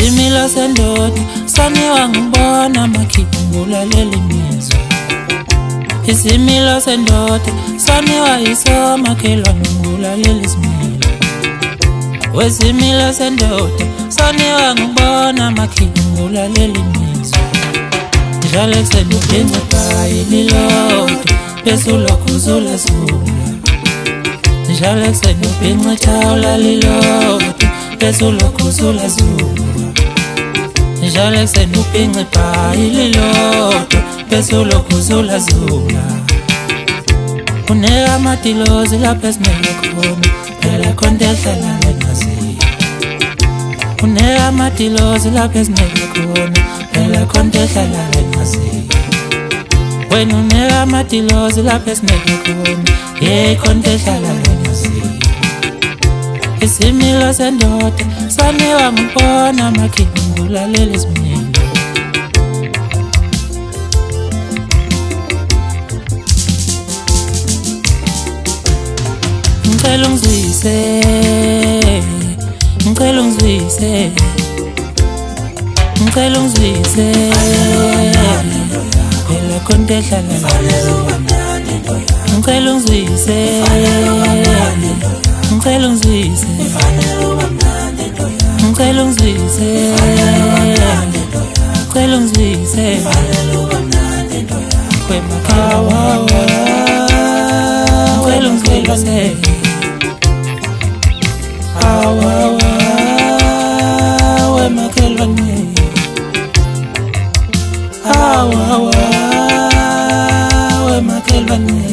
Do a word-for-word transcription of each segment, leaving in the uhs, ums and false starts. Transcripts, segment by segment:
Isimilo sendoda saniwa ngibona makhipha ngulalela imizwa. Isimilo sendoda saniwa isomakhelwane ngulalela isimilo. Wesimilo sendoda saniwa ngibona makhipha ngulalela imizwa. Njalo ekuseni ubhinca ibhayi lilodwa bese ulokhu uzula zula. Njalo ekuseni ubhinca ithawula lilodwa bese ulokhu uzula zula. Njalo ekuseni ubhinca ibhayi lilodwa bese ulokhu uzula zula. Uneka amadilozi lapho esineke khona phela khona ehlala engaziyo. Uneka amadilozi lapho esineke khona phela khona ehlala engaziyo. Wena uneka amadilozi lapho esineke khona ye khona ehlala engaziyo. Isimilo sendoda saniwa ngibona makhipha ngulalela isimilo. Ngicela ungizwise, ngicela ungizwise, ngicela ungizwise, phela khona ehlala engaziyo. Ngicela ungizwise, ngicela ungizwise, ngicela ungizwise, ngicela ungizwise, kwemakawa, ngicela ungizwise, awa wemakhelwane, awa wemakhelwane.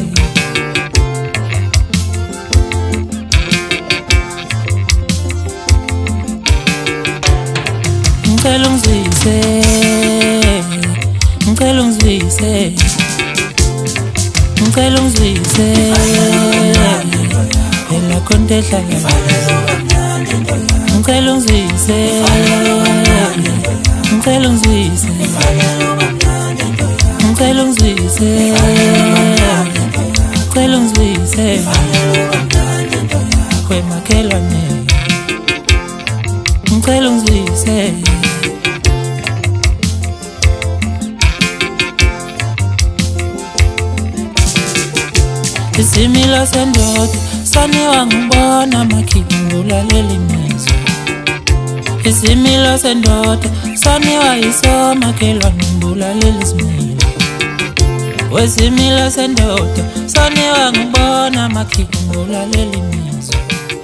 Ngicela ungizwise, ngicela ungizwise, ngicela ungizwise, phela khona ehlala engaziyo. Ngicela ungizwise, ngicela ungizwise, ngicela ungizwise, ngicela ungizwise, kwemakhelwane, ngicela ungizwise. Isimilo sendoda saniwa ngibona makhipha ngulalela imizwa. Isimilo sendoda saniwa isomakhelwane ngulalela isimilo. Wesimilo sendoda saniwa ngibona makhipha ngulalela imizwa.